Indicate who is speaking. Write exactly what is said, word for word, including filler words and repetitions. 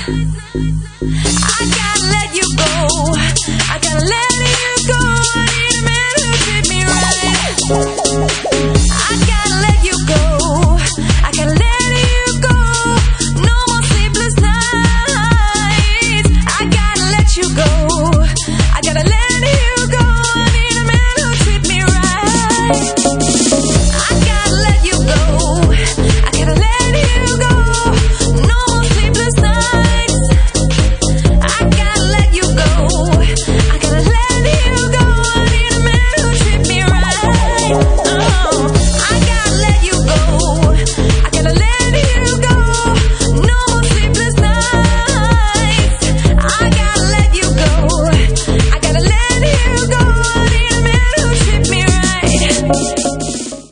Speaker 1: I gotta let you go. I gotta let you go. I need a man who treat me right. I gotta let you go. I gotta let you go. No more sleepless nights. I gotta let you go. I gotta let you go. I need a man who treat me right. I gotta let you go. I gotta let you go. No more sleepless nights. I gotta let you go. I gotta let you go. I need a man who treat me right. Oh, I